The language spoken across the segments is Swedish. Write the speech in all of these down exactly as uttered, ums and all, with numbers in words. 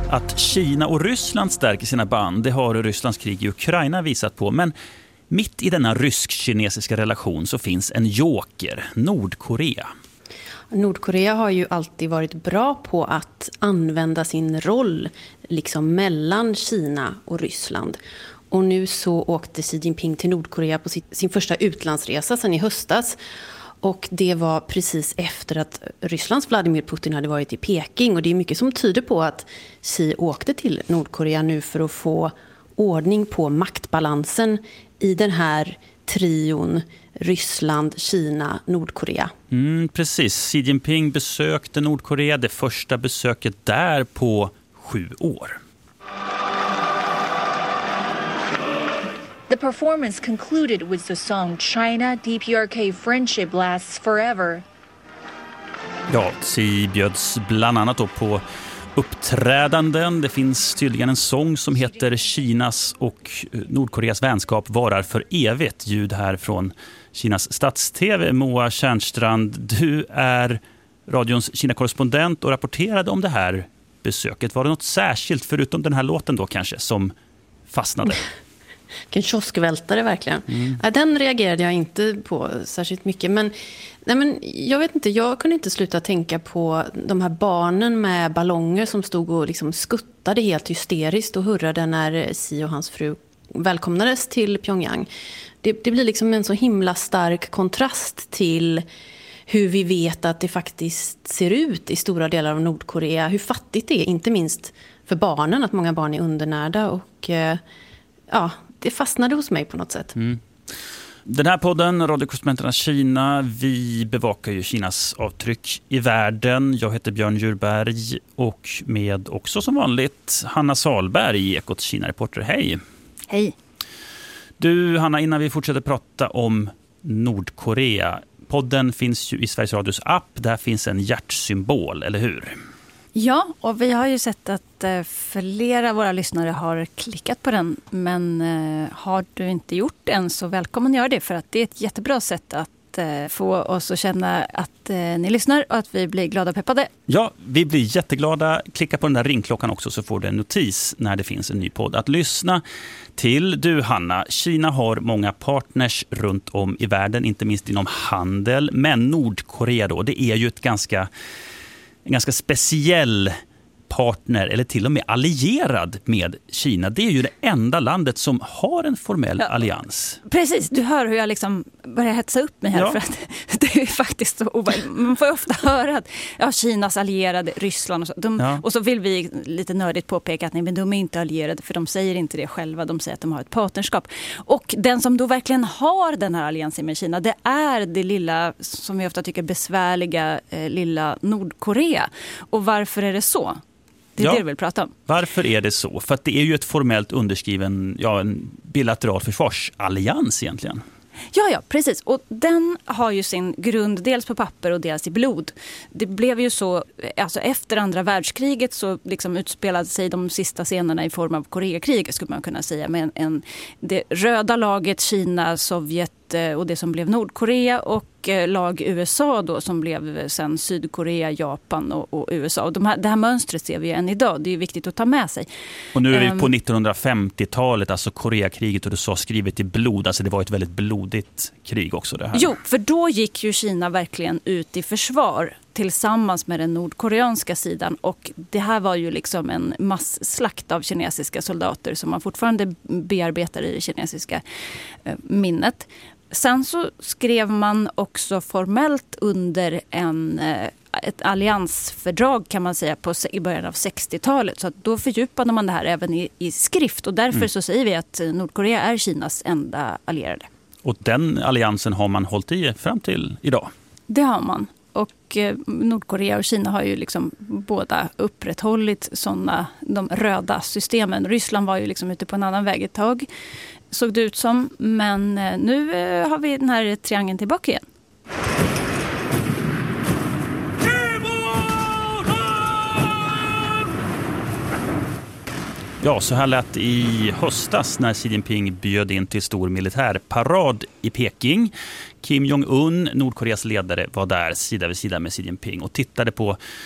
Att Kina och Ryssland stärker sina band, det har Rysslands krig i Ukraina visat på. Men mitt i denna rysk-kinesiska relation så finns en joker, Nordkorea. Nordkorea har ju alltid varit bra på att använda sin roll liksom mellan Kina och Ryssland. Och nu så åkte Xi Jinping till Nordkorea på sin första utlandsresa sedan i höstas. Och det var precis efter att Rysslands Vladimir Putin hade varit i Peking. Och det är mycket som tyder på att Xi åkte till Nordkorea nu för att få ordning på maktbalansen i den här trion Ryssland, Kina, Nordkorea. Mm, precis. Xi Jinping besökte Nordkorea, det första besöket där på sju år. The performance concluded with the song China D P R K Friendship Lasts Forever. Ja, Xi bjöds bland annat då på uppträdanden. Det finns tydligen en sång som heter Kinas och Nordkoreas vänskap varar för evigt. Ljud här från Kinas stats-tv. Moa Tjärnstrand, du är radions Kina-korrespondent och rapporterade om det här besöket. Var det något särskilt förutom den här låten då kanske som fastnade? Vilken kioskvältare verkligen. Mm. Ja, den reagerade jag inte på särskilt mycket. Men, nej men jag vet inte, jag kunde inte sluta tänka på de här barnen med ballonger som stod och liksom skuttade helt hysteriskt och hurrade när Xi och hans fru välkomnades till Pyongyang. Det, det blir liksom en så himla stark kontrast till hur vi vet att det faktiskt ser ut i stora delar av Nordkorea. Hur fattigt det är, inte minst för barnen, att många barn är undernärda och ja, det fastnade hos mig på något sätt. Mm. Den här podden, Radiokorrespondenterna Kina, vi bevakar ju Kinas avtryck i världen. Jag heter Björn Djurberg och med också som vanligt Hanna Salberg, Ekots Kina-reporter. Hej! Hej! Du Hanna, innan vi fortsätter prata om Nordkorea. Podden finns ju i Sveriges Radios app. Där finns en hjärtsymbol, eller hur? Ja, och vi har ju sett att eh, flera av våra lyssnare har klickat på den. Men eh, har du inte gjort det än så välkommen göra det. För att det är ett jättebra sätt att eh, få oss att känna att eh, ni lyssnar och att vi blir glada och peppade. Ja, vi blir jätteglada. Klicka på den där ringklockan också så får du en notis när det finns en ny podd att lyssna till. Du Hanna, Kina har många partners runt om i världen, inte minst inom handel. Men Nordkorea då, det är ju ett ganska... en ganska speciell partner eller till och med allierad med Kina. Det är ju det enda landet som har en formell ja, allians. Precis, du hör hur jag liksom börjar hetsa upp mig här ja. för att det är faktiskt så obehagligt. Man får ju ofta höra att ja, Kinas allierade, Ryssland och så. De, ja. Och så vill vi lite nördigt påpeka att nej, men de är inte allierade för de säger inte det själva. De säger att de har ett partnerskap. Och den som då verkligen har den här alliansen med Kina, det är det lilla, som vi ofta tycker besvärliga eh, lilla Nordkorea. Och varför är det så? Det är ja, det du vill prata om. Varför är det så? För att det är ju ett formellt underskriven, ja, en bilateral försvarsallians egentligen. Ja, ja, precis. Och den har ju sin grund dels på papper och dels i blod. Det blev ju så, alltså efter andra världskriget så liksom utspelade sig de sista scenerna i form av Koreakriget skulle man kunna säga. Med en, en, det röda laget Kina, Sovjet och det som blev Nordkorea och lag U S A då som blev sen Sydkorea, Japan och, och U S A. Och de här, det här mönstret ser vi än idag. Det är viktigt att ta med sig. Och nu är vi på nittonhundrafemtiotalet, alltså Koreakriget och du sa skrivet i blod. Alltså det var ett väldigt blodigt krig också det här. Jo, för då gick ju Kina verkligen ut i försvar tillsammans med den nordkoreanska sidan och det här var ju liksom en masslakt av kinesiska soldater som man fortfarande bearbetar i det kinesiska eh, minnet. Sen så skrev man också formellt under en, ett alliansfördrag kan man säga på, i början av sextiotalet. Så att då fördjupade man det här även i, i skrift och därför mm. så säger vi att Nordkorea är Kinas enda allierade. Och den alliansen har man hållit i fram till idag? Det har man. Och Nordkorea och Kina har ju liksom båda upprätthållit sådana, de röda systemen. Ryssland var ju liksom ute på en annan väg ett tag, såg det ut som. Men nu har vi den här triangeln tillbaka igen. Ja, så här lät i höstas när Xi Jinping bjöd in till stor militärparad i Peking. Kim Jong-un, Nordkoreas ledare, var där sida vid sida med Xi Jinping och tittade på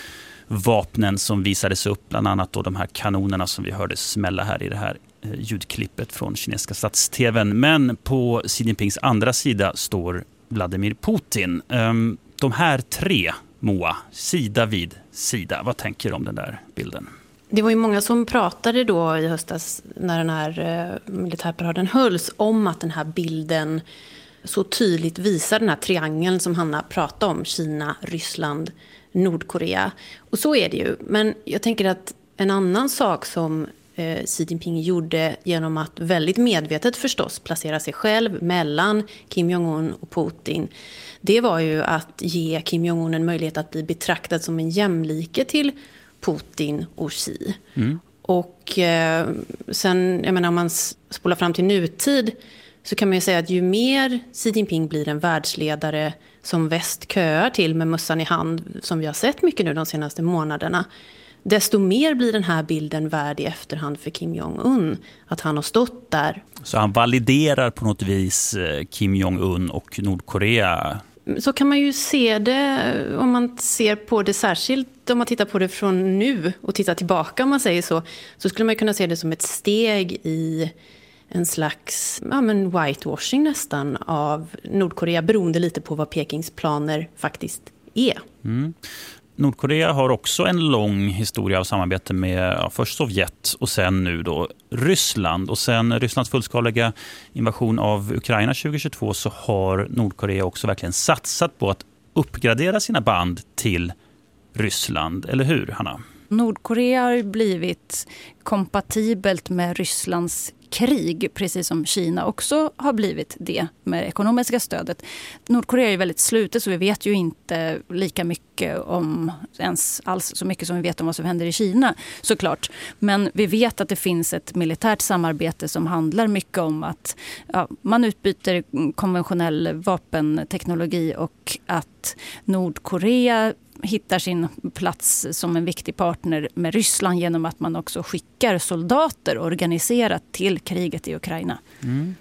vapnen som visades upp, bland annat då de här kanonerna som vi hörde smälla här i det här ljudklippet från kinesiska stats-tvn. Men på Xi Jinpings andra sida står Vladimir Putin. De här tre, Moa, sida vid sida. Vad tänker du om den där bilden? Det var ju många som pratade då i höstas när den här militärparaden hölls om att den här bilden så tydligt visar den här triangeln som Hanna pratade om. Kina, Ryssland, Nordkorea. Och så är det ju. Men jag tänker att en annan sak som eh, Xi Jinping gjorde genom att väldigt medvetet förstås placera sig själv mellan Kim Jong-un och Putin, det var ju att ge Kim Jong-un en möjlighet att bli betraktad som en jämlike till Putin och Xi. Mm. Och eh, sen, jag menar, om man spolar fram till nutid så kan man ju säga att ju mer Xi Jinping blir en världsledare som väst köar till med mössan i hand, som vi har sett mycket nu de senaste månaderna, desto mer blir den här bilden värd i efterhand för Kim Jong-un. Att han har stått där. Så han validerar på något vis Kim Jong-un och Nordkorea? Så kan man ju se det om man ser på det särskilt, om man tittar på det från nu och tittar tillbaka om man säger så, så skulle man kunna se det som ett steg i en slags ja, men whitewashing nästan av Nordkorea, beroende lite på vad Pekings planer faktiskt är. Mm. Nordkorea har också en lång historia av samarbete med ja, först Sovjet och sen nu då Ryssland. Och sen Rysslands fullskaliga invasion av Ukraina tjugohundratjugotvå så har Nordkorea också verkligen satsat på att uppgradera sina band till Ryssland. Eller hur, Hanna? Nordkorea har blivit kompatibelt med Rysslands krig, precis som Kina också har blivit det med ekonomiska stödet. Nordkorea är ju väldigt slutet så vi vet ju inte lika mycket om, ens alls så mycket som vi vet om vad som händer i Kina såklart. Men vi vet att det finns ett militärt samarbete som handlar mycket om att ja, man utbyter konventionell vapenteknologi och att Nordkorea hittar sin plats som en viktig partner med Ryssland genom att man också skickar soldater organiserat till kriget i Ukraina. Mm.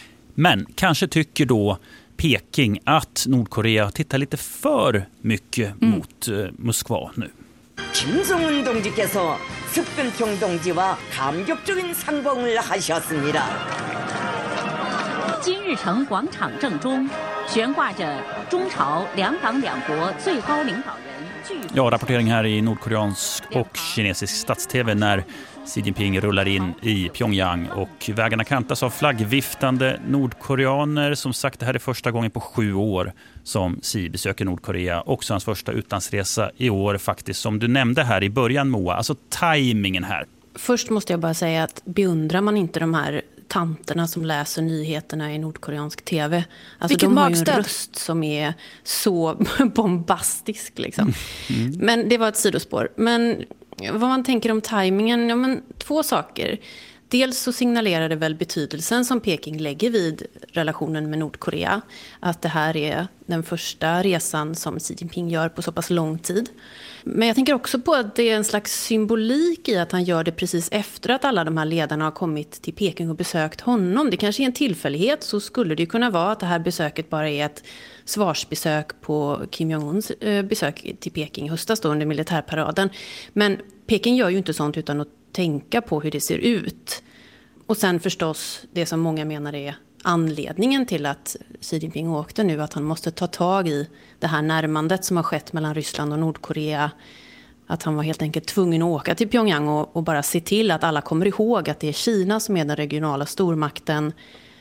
Men kanske tycker då Peking att Nordkorea tittar lite för mycket mm. mot uh, Moskva nu. Kim Jong-un 동지께서 습근평 동지와 감격적인 상봉을 하셨습니다. 金日成广场正中悬挂着中朝两党两国最高领导人。 Ja, rapportering här i nordkoreansk och kinesisk stats-tv när Xi Jinping rullar in i Pyongyang och vägarna kantas av flaggviftande nordkoreaner. Som sagt, det här är första gången på sju år som Xi besöker Nordkorea. Också hans första utlandsresa i år faktiskt, som du nämnde här i början, Moa. Alltså tajmingen här. Först måste jag bara säga att beundrar man inte de här tanterna som läser nyheterna i nordkoreansk tv. Alltså Vilket de har magstöd. ju en röst som är så bombastisk liksom. Mm. Men det var ett sidospår. Men vad man tänker om tajmingen, ja men två saker. Dels så signalerar det väl betydelsen som Peking lägger vid relationen med Nordkorea. Att det här är den första resan som Xi Jinping gör på så pass lång tid. Men jag tänker också på att det är en slags symbolik i att han gör det precis efter att alla de här ledarna har kommit till Peking och besökt honom. Det kanske är en tillfällighet, så skulle det kunna vara att det här besöket bara är ett svarsbesök på Kim Jong-uns besök till Peking i höstas då under militärparaden. Men Peking gör ju inte sånt utan att tänka på hur det ser ut. Och sen förstås det som många menar är anledningen till att Xi Jinping åkte nu, att han måste ta tag i det här närmandet som har skett mellan Ryssland och Nordkorea. Att han var helt enkelt tvungen att åka till Pyongyang och, och bara se till att alla kommer ihåg att det är Kina som är den regionala stormakten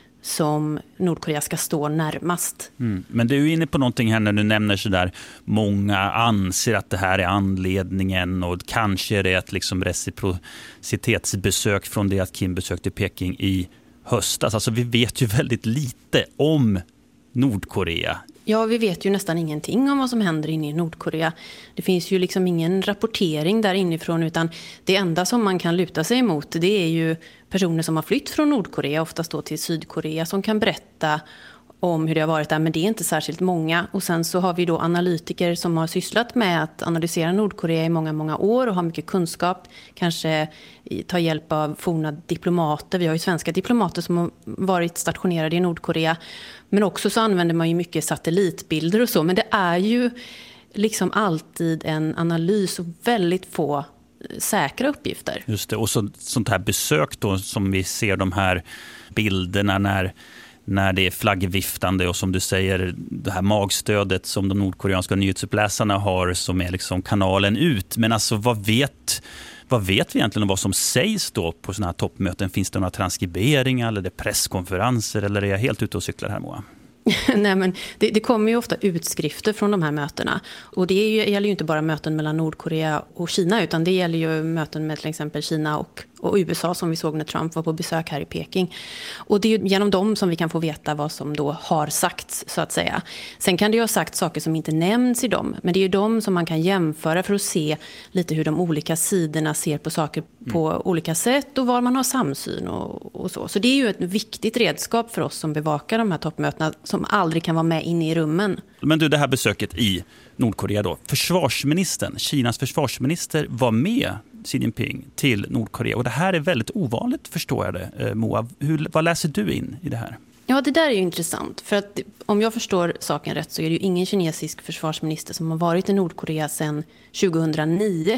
som Nordkorea ska stå närmast. Mm. Men du är inne på någonting här när du nämner så där, många anser att det här är anledningen och kanske är det ett liksom reciprocitetsbesök från det att Kim besökte Peking i höstas. Alltså vi vet ju väldigt lite om Nordkorea. Ja, vi vet ju nästan ingenting om vad som händer inne i Nordkorea. Det finns ju liksom ingen rapportering där inifrån, utan det enda som man kan luta sig emot, det är ju personer som har flytt från Nordkorea, oftast då till Sydkorea, som kan berätta om hur det har varit där, men det är inte särskilt många. Och sen så har vi då analytiker som har sysslat med att analysera Nordkorea i många, många år och har mycket kunskap. Kanske ta hjälp av forna diplomater. Vi har ju svenska diplomater som har varit stationerade i Nordkorea. Men också så använder man ju mycket satellitbilder och så. Men det är ju liksom alltid en analys och väldigt få säkra uppgifter. Just det, och så, sånt här besök då som vi ser de här bilderna när, när det är flaggviftande och som du säger det här magstödet som de nordkoreanska nyhetsuppläsarna har som är liksom kanalen ut. Men alltså vad vet, vad vet vi egentligen om vad som sägs då på såna här toppmöten? Finns det några transkriberingar eller det presskonferenser eller är jag helt ute och cyklar här, Moa? Nej, men det, det kommer ju ofta utskrifter från de här mötena. Och det är ju, gäller ju inte bara möten mellan Nordkorea och Kina utan det gäller ju möten med till exempel Kina och, och U S A som vi såg när Trump var på besök här i Peking. Och det är ju genom dem som vi kan få veta vad som då har sagts så att säga. Sen kan det ju ha sagt saker som inte nämns i dem. Men det är ju dem som man kan jämföra för att se lite hur de olika sidorna ser på saker på mm. olika sätt och var man har samsyn och, och så. Så det är ju ett viktigt redskap för oss som bevakar de här toppmötena som aldrig kan vara med inne i rummen. Men du, det här besöket i Nordkorea då. Försvarsministern, Kinas försvarsminister var med Xi Jinping till Nordkorea. Och det här är väldigt ovanligt förstår jag det. Moa, hur, vad läser du in i det här? Ja, det där är ju intressant. För att om jag förstår saken rätt så är det ju ingen kinesisk försvarsminister som har varit i Nordkorea sedan tjugohundranio.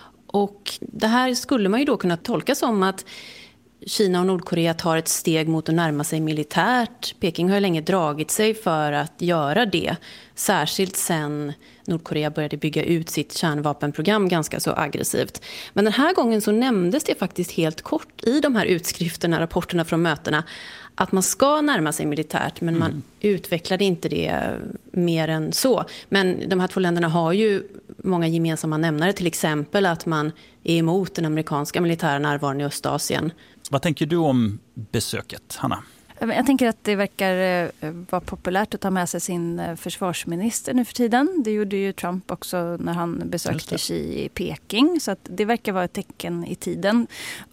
Och det här skulle man ju då kunna tolka som att Kina och Nordkorea tar ett steg mot att närma sig militärt. Peking har ju länge dragit sig för att göra det. Särskilt sen Nordkorea började bygga ut sitt kärnvapenprogram ganska så aggressivt. Men den här gången så nämndes det faktiskt helt kort i de här utskrifterna, rapporterna från mötena att man ska närma sig militärt men man mm. utvecklade inte det mer än så. Men de här två länderna har ju många gemensamma nämnare, till exempel att man är emot den amerikanska militära närvaron i Östasien. Vad tänker du om besöket, Hanna? Jag tänker att det verkar vara populärt att ta med sig sin försvarsminister nu för tiden. Det gjorde ju Trump också när han besökte Xi i Peking. Så att det verkar vara ett tecken i tiden.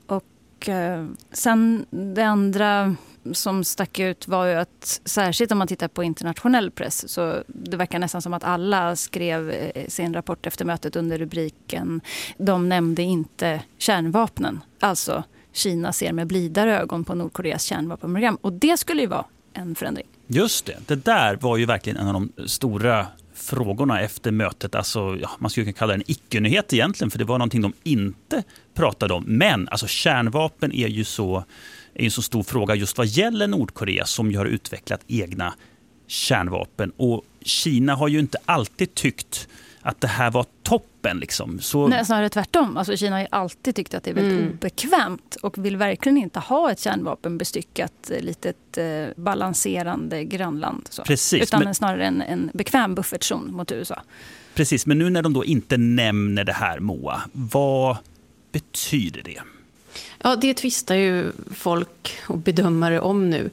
Och eh, sen det andra som stack ut var ju att särskilt om man tittar på internationell press så det verkar nästan som att alla skrev sin rapport efter mötet under rubriken de nämnde inte kärnvapnen. Alltså Kina ser med blidare ögon på Nordkoreas kärnvapenprogram. Och det skulle ju vara en förändring. Just det. Det där var ju verkligen en av de stora frågorna efter mötet. Alltså, ja, man skulle kunna kalla det en icke-nyhet egentligen. För det var någonting de inte pratade om. Men alltså, kärnvapen är ju så, är en så stor fråga just vad gäller Nordkorea som ju har utvecklat egna kärnvapen. Och Kina har ju inte alltid tyckt att det här var toppen. Liksom. Så... Nej, snarare tvärtom. Alltså, Kina har ju alltid tyckt att det är väldigt mm. obekvämt och vill verkligen inte ha ett kärnvapenbestyckat litet eh, balanserande grannland. Så. Precis, Utan men... snarare en, en bekväm buffertzon mot U S A. Precis, men nu när de då inte nämner det här, Moa, vad betyder det? Ja, det tvistar ju folk och bedömare om nu.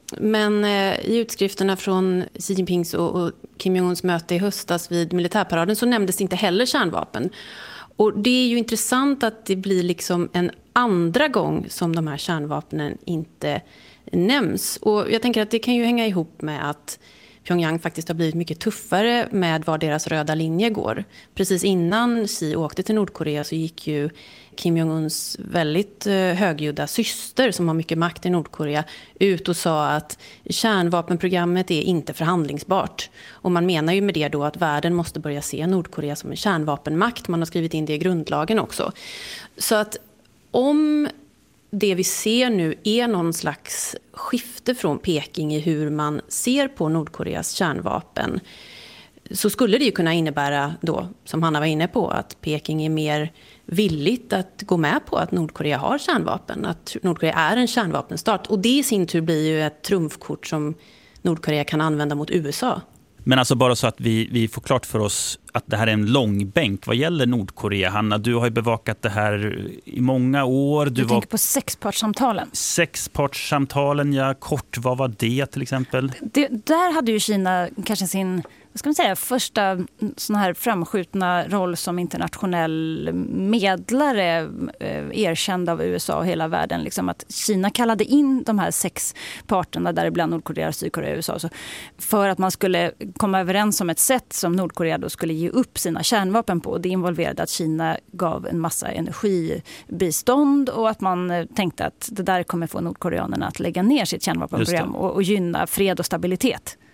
Men eh, i utskrifterna från Xi Jinpings och, och Kim Jong-uns möte i höstas vid militärparaden så nämndes inte heller kärnvapen. Och det är ju intressant att det blir liksom en andra gång som de här kärnvapnen inte nämns. Och jag tänker att det kan ju hänga ihop med att Pyongyang faktiskt har blivit mycket tuffare med var deras röda linje går. Precis innan Xi åkte till Nordkorea så gick ju Kim Jong-uns väldigt högljudda syster som har mycket makt i Nordkorea ut och sa att kärnvapenprogrammet är inte förhandlingsbart. Och man menar ju med det då att världen måste börja se Nordkorea som en kärnvapenmakt. Man har skrivit in det i grundlagen också. Så att om det vi ser nu är någon slags skifte från Peking i hur man ser på Nordkoreas kärnvapen så skulle det ju kunna innebära då, som Hanna var inne på, att Peking är mer villigt att gå med på att Nordkorea har kärnvapen, att Nordkorea är en kärnvapenstat. Och det i sin tur blir ju ett trumfkort som Nordkorea kan använda mot U S A. Men alltså bara så att vi, vi får klart för oss att det här är en långbänk vad gäller Nordkorea. Hanna, du har ju bevakat det här i många år. Du, du var... tänker på sexpartssamtalen. Sexpartssamtalen, ja. Kort, vad var det till exempel? Det, där hade ju Kina kanske sin... vad ska man säga, första sån här framskjutna roll som internationell medlare eh, erkänd av U S A och hela världen. Liksom att Kina kallade in de här sex parterna, däribland Nordkorea, Sydkorea och U S A, så för att man skulle komma överens om ett sätt som Nordkorea då skulle ge upp sina kärnvapen på. Det involverade att Kina gav en massa energibistånd och att man tänkte att det där kommer få nordkoreanerna att lägga ner sitt kärnvapenprogram och, och gynna fred och stabilitet.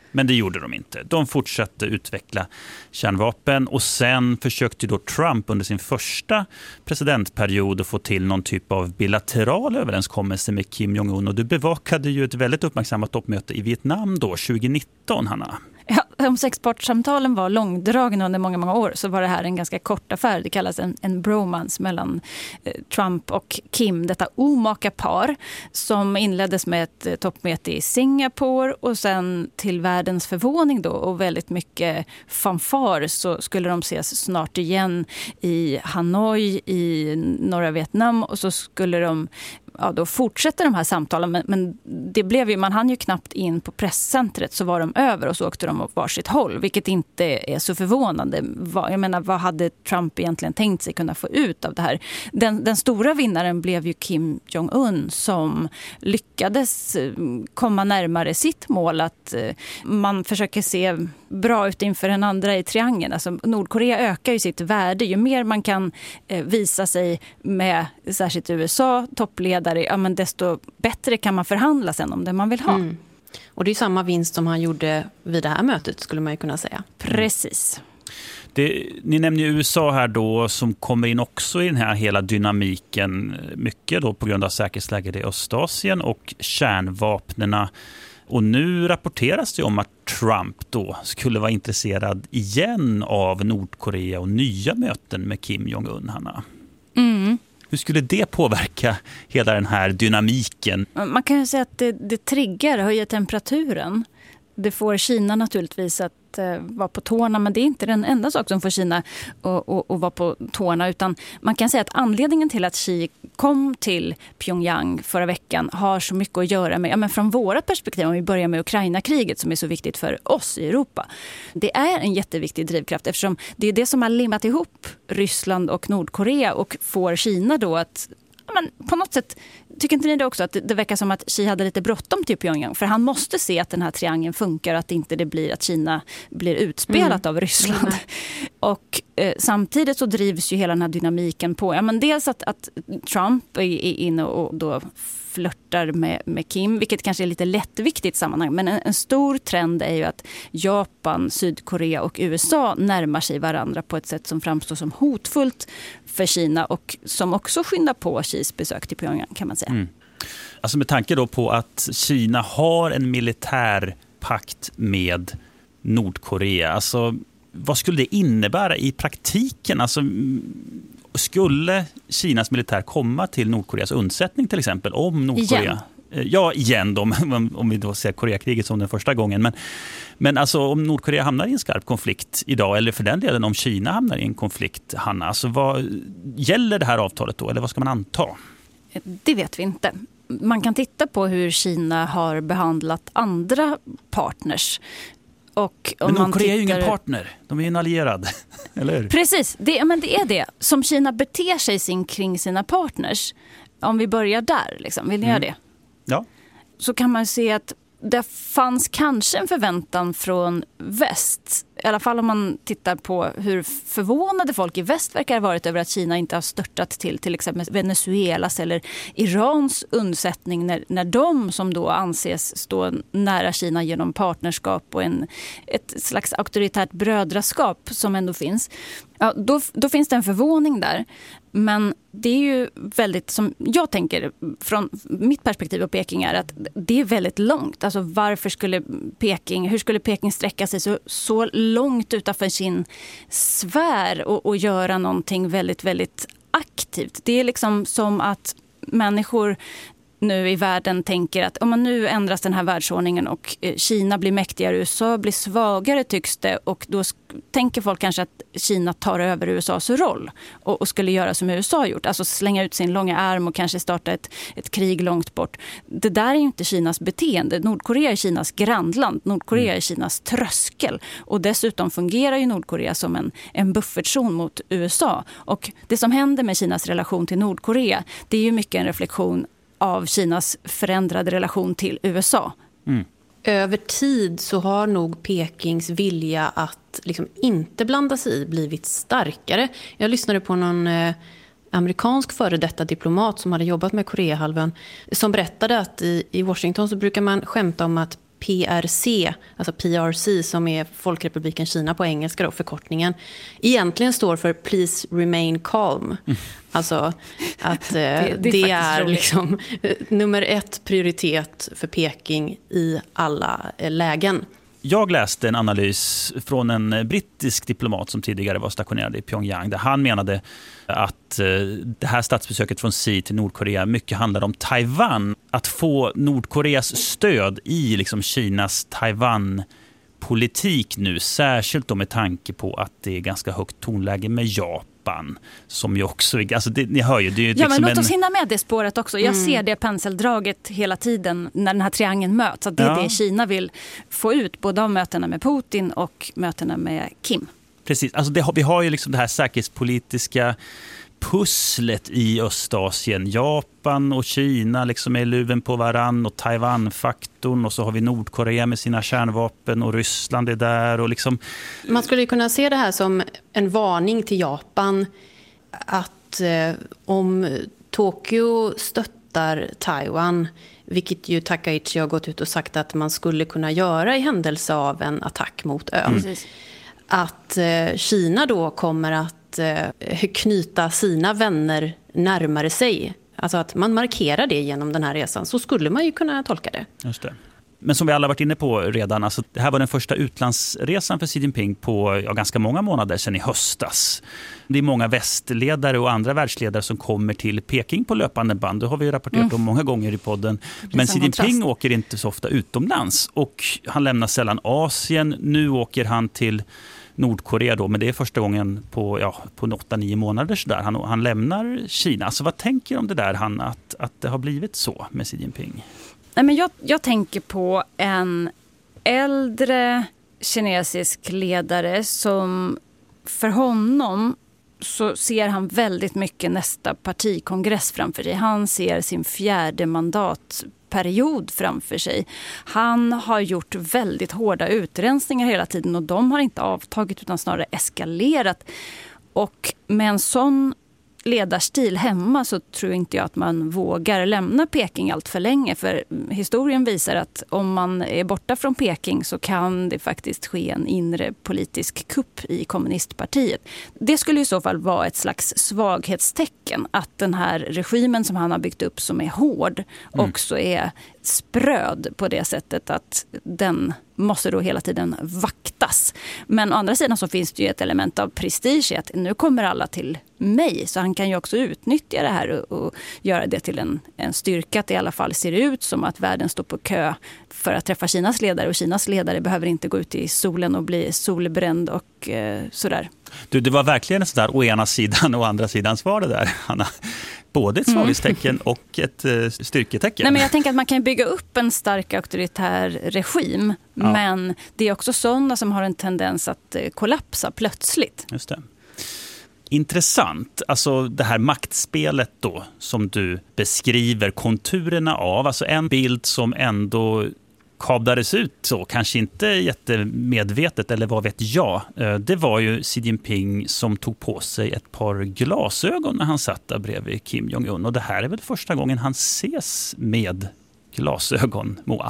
Men det gjorde de inte. De fortsatte utveckla kärnvapen och sen försökte då Trump under sin första presidentperiod att få till någon typ av bilateral överenskommelse med Kim Jong-Un. Och du bevakade ju ett väldigt uppmärksammat toppmöte i Vietnam då, tjugonitton, Hanna. Ja, om sexpartssamtalen var långdragna under många, många år så var det här en ganska kort affär. Det kallas en, en bromance mellan eh, Trump och Kim, detta omaka par som inleddes med ett eh, toppmöte i Singapore och sen till världens förvåning då och väldigt mycket fanfar så skulle de ses snart igen i Hanoi i norra Vietnam och så skulle de ja, då fortsätter de här samtalen men, men det blev ju, man hann ju knappt in på presscentret så var de över och så åkte de åt varsitt håll, vilket inte är så förvånande. Jag menar, vad hade Trump egentligen tänkt sig kunna få ut av det här? Den, den stora vinnaren blev ju Kim Jong-Un som lyckades komma närmare sitt mål att man försöker se bra ut inför den andra i triangeln. Alltså Nordkorea ökar ju sitt värde. Ju mer man kan visa sig med särskilt U S A, toppledare, ja, men desto bättre kan man förhandla sen om det man vill ha. Mm. Och det är samma vinst som han gjorde vid det här mötet skulle man ju kunna säga. Precis. Det, ni nämner ju U S A här då som kommer in också i den här hela dynamiken mycket då på grund av säkerhetsläget i Östasien och kärnvapnena. Och nu rapporteras det om att Trump då skulle vara intresserad igen av Nordkorea och nya möten med Kim Jong-Un, Hanna. Mm. Hur skulle det påverka hela den här dynamiken? Man kan ju säga att det, det triggar, höjer temperaturen. Det får Kina naturligtvis att eh, vara på tårna, men det är inte den enda sak som får Kina att, att, att vara på tårna, utan man kan säga att anledningen till att Xi kom till Pyongyang förra veckan har så mycket att göra med, ja, men från våra perspektiv, om vi börjar med Ukraina-kriget som är så viktigt för oss i Europa. Det är en jätteviktig drivkraft eftersom det är det som har limmat ihop Ryssland och Nordkorea och får Kina då att men på något sätt, tycker inte ni det också att det, det verkar som att Xi hade lite bråttom till Pyongyang? För han måste se att den här triangeln funkar och att inte det blir att Kina blir utspelat mm. av Ryssland. Mm. Och eh, samtidigt så drivs ju hela den här dynamiken på. Ja, men dels att, att Trump är, är inne och då flörtar med, med Kim, vilket kanske är lite lättviktigt sammanhang. Men en, en stor trend är ju att Japan, Sydkorea och U S A närmar sig varandra på ett sätt som framstår som hotfullt för Kina och som också skyndar på Xis besök till Pyongyang, kan man säga. Mm. Alltså med tanke då på att Kina har en militär pakt med Nordkorea, alltså vad skulle det innebära i praktiken? Alltså skulle Kinas militär komma till Nordkoreas undsättning till exempel om Nordkorea? Igen. Ja, igen då, om vi då ser Koreakriget som den första gången. Men, men alltså om Nordkorea hamnar i en skarp konflikt idag, eller för den delen om Kina hamnar i en konflikt, Hanna, alltså vad gäller det här avtalet då, eller vad ska man anta? Det vet vi inte. Man kan titta på hur Kina har behandlat andra partners. Och om men Nordkorea man tittar... är ju ingen partner, de är ju en allierad, eller hur? Precis, det, men det är det. Som Kina beter sig sin, kring sina partners, om vi börjar där, liksom, vill ni mm. göra det? Ja. Så kan man se att det fanns kanske en förväntan från väst. I alla fall om man tittar på hur förvånade folk i väst verkar ha varit över att Kina inte har störtat till till exempel Venezuelas eller Irans undsättning när, när de som då anses stå nära Kina genom partnerskap och en, ett slags auktoritärt brödraskap som ändå finns. Ja, då, då finns det en förvåning där. Men det är ju väldigt, som jag tänker från mitt perspektiv på Peking, är att det är väldigt långt. Alltså varför skulle Peking, hur skulle Peking sträcka sig så, så långt utanför sin sfär och, och göra någonting väldigt, väldigt aktivt? Det är liksom som att människor nu i världen tänker att om man nu ändras den här världsordningen och Kina blir mäktigare, U S A blir svagare tycks det, och då tänker folk kanske att Kina tar över U S A:s roll och, och skulle göra som U S A har gjort, alltså slänga ut sin långa arm och kanske starta ett, ett krig långt bort. Det där är ju inte Kinas beteende. Nordkorea är Kinas grannland, Nordkorea är Kinas tröskel, och dessutom fungerar ju Nordkorea som en, en buffertzon mot U S A, och det som händer med Kinas relation till Nordkorea, det är ju mycket en reflektion av Kinas förändrade relation till U S A. Mm. Över tid så har nog Pekings vilja att liksom inte blanda sig i blivit starkare. Jag lyssnade på någon eh, amerikansk före detta diplomat som hade jobbat med Koreahalvön som berättade att i, i Washington så brukar man skämta om att P R C, alltså P R C som är Folkrepubliken Kina på engelska då, förkortningen, egentligen står för Please Remain Calm. Mm. Alltså att eh, det, det, det är, är liksom eh, nummer ett prioritet för Peking i alla eh, lägen. Jag läste en analys från en brittisk diplomat som tidigare var stationerad i Pyongyang där han menade att det här statsbesöket från Xi till Nordkorea mycket handlar om Taiwan. Att få Nordkoreas stöd i liksom Kinas Taiwan-politik nu, särskilt då med tanke på att det är ganska högt tonläge med Japan. Som ju också, alltså det, ni hör ju, det är ju liksom ja, men låt en... oss hinna med det spåret också. Jag mm. ser det penseldraget hela tiden när den här triangeln möts. Att det är ja. det Kina vill få ut, både av mötena med Putin och mötena med Kim. Precis, alltså det, vi har ju liksom det här säkerhetspolitiska pusslet i Östasien. Japan och Kina liksom är luven på varann och Taiwan-faktorn och så har vi Nordkorea med sina kärnvapen och Ryssland är där. Och liksom... Man skulle kunna se det här som en varning till Japan att eh, om Tokyo stöttar Taiwan, vilket ju Takaichi har gått ut och sagt att man skulle kunna göra i händelse av en attack mot ön. Mm. Att eh, Kina då kommer att knyta sina vänner närmare sig. Alltså att man markerar det genom den här resan. Så skulle man ju kunna tolka det. Just det. Men som vi alla varit inne på redan, alltså det här var den första utlandsresan för Xi Jinping på ja, ganska många månader sedan i höstas. Det är många västledare och andra världsledare som kommer till Peking på löpande band. Det har vi rapporterat mm. om många gånger i podden. Men Xi Jinping åker inte så ofta utomlands och han lämnar sällan Asien. Nu åker han till Nordkorea då, men det är första gången på, ja, på åtta nio månader så där. Han, han lämnar Kina. Alltså vad tänker du om det där, han, att, att det har blivit så med Xi Jinping? Nej, men jag, jag tänker på en äldre kinesisk ledare som för honom så ser han väldigt mycket nästa partikongress framför sig. Han ser sin fjärde mandatperiod framför sig. Han har gjort väldigt hårda utrensningar hela tiden och de har inte avtagit utan snarare eskalerat. Och med en sån ledarstil hemma så tror inte jag att man vågar lämna Peking allt för länge. För historien visar att om man är borta från Peking så kan det faktiskt ske en inre politisk kupp i kommunistpartiet. Det skulle i så fall vara ett slags svaghetstecken att den här regimen som han har byggt upp som är hård mm. också är spröd på det sättet att den måste då hela tiden vaktas. Men å andra sidan så finns det ju ett element av prestige i att nu kommer alla till mig. Så han kan ju också utnyttja det här och, och göra det till en, en styrka att det i alla fall ser ut som att världen står på kö för att träffa Kinas ledare. Och Kinas ledare behöver inte gå ut i solen och bli solbränd och eh, sådär. Du, det var verkligen ett sådär å ena sidan och å andra sidan svar det där, Hanna. Både ett svaghetstecken mm. och ett uh, styrketecken. Nej, men jag tänker att man kan bygga upp en stark auktoritär regim. Ja. Men det är också sådana som har en tendens att uh, kollapsa plötsligt. Just det. Intressant. Alltså det här maktspelet då som du beskriver konturerna av. Alltså en bild som ändå kablades ut så, kanske inte jättemedvetet eller vad vet jag. Det var ju Xi Jinping som tog på sig ett par glasögon när han satt där bredvid Kim Jong-un. Och det här är väl första gången han ses med glasögon, Moa?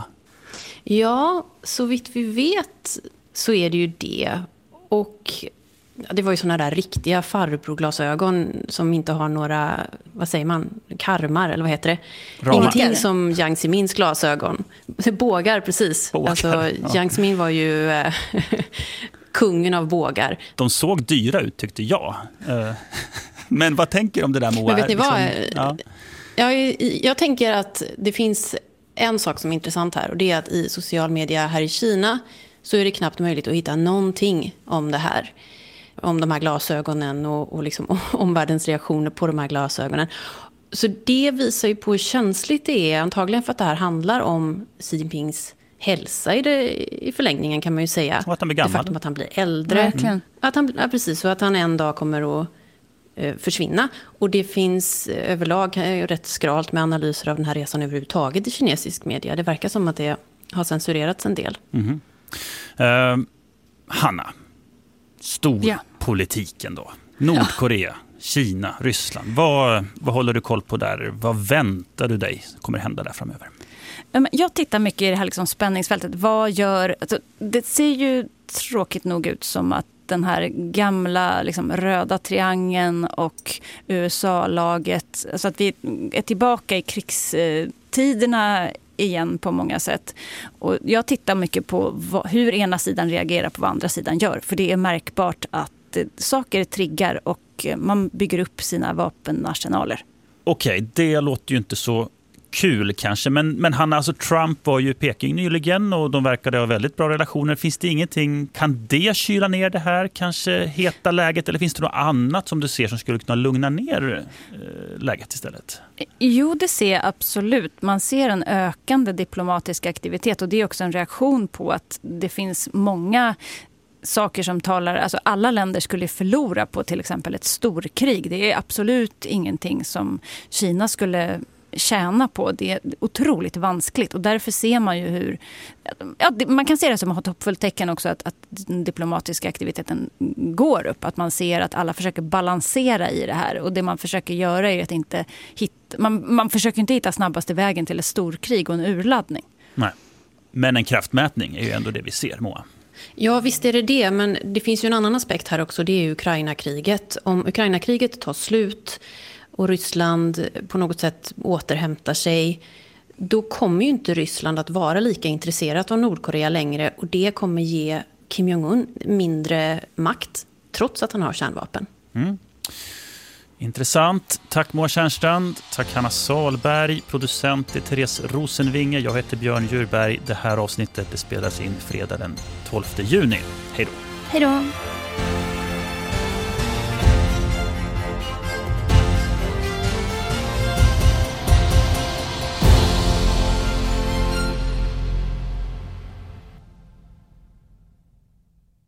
Ja, så vitt vi vet så är det ju det. Och det var ju såna där riktiga farbrorglasögon som inte har några, vad säger man, karmar eller vad heter det? Ramar. Ingenting som Jiang Zemins glasögon. Bågar, precis. Bågar, alltså, ja. Jiang Zemin var ju äh, kungen av bågar. De såg dyra ut tyckte jag. Men vad tänker du om det där, Moa? Men vet ni vad? Liksom, ja. jag, jag tänker att det finns en sak som är intressant här och det är att i social media här i Kina så är det knappt möjligt att hitta någonting om det här. Om de här glasögonen och, och liksom omvärldens reaktioner på de här glasögonen. Så det visar ju på hur känsligt det är. Antagligen för att det här handlar om Xi Jinpings hälsa i, det, i förlängningen kan man ju säga. Och att han blir gammal. Det faktum att han blir äldre. Mm. Att han, ja, precis, så att han en dag kommer att eh, försvinna. Och det finns eh, överlag eh, rätt skralt med analyser av den här resan överhuvudtaget i kinesisk media. Det verkar som att det har censurerats en del. Mm. Uh, Hanna. Stor ja. politiken då. Nordkorea, ja. Kina, Ryssland. Vad, vad håller du koll på där? Vad väntar du dig kommer hända där framöver? Jag tittar mycket i det här liksom spänningsfältet. Vad gör... Alltså, det ser ju tråkigt nog ut som att den här gamla liksom, röda triangeln och U S A-laget, alltså att vi är tillbaka i krigstiderna igen på många sätt. Och jag tittar mycket på vad, hur ena sidan reagerar på vad andra sidan gör. För det är märkbart att eh, saker triggar och eh, man bygger upp sina vapenarsenaler. Okej, det låter ju inte så kul kanske, men, men han, alltså Trump var ju i Peking nyligen och de verkade ha väldigt bra relationer. Finns det ingenting, kan det kyla ner det här kanske heta läget, eller finns det något annat som du ser som skulle kunna lugna ner eh, läget istället? Jo, det ser jag absolut. Man ser en ökande diplomatisk aktivitet och det är också en reaktion på att det finns många saker som talar, alltså alla länder skulle förlora på till exempel ett storkrig. Det är absolut ingenting som Kina skulle tjäna på. Det är otroligt vanskligt och därför ser man ju hur ja, man kan se det som ett hoppfullt tecken också att, att den diplomatiska aktiviteten går upp. Att man ser att alla försöker balansera i det här och det man försöker göra är att inte hitta, man, man försöker inte hitta snabbaste vägen till ett storkrig och en urladdning. Nej. Men en kraftmätning är ju ändå det vi ser, Moa. Ja, visst är det det, men det finns ju en annan aspekt här också, det är Ukraina-kriget. Om Ukraina-kriget tar slut och Ryssland på något sätt återhämtar sig, då kommer ju inte Ryssland att vara lika intresserat av Nordkorea längre och det kommer ge Kim Jong-un mindre makt trots att han har kärnvapen. Mm. Intressant. Tack Moa Tjärnstrand. Tack Hanna Salberg. Producent är Therese Rosenvinge. Jag heter Björn Djurberg. Det här avsnittet det spelas in fredag den tolfte juni. Hej då. Hej då.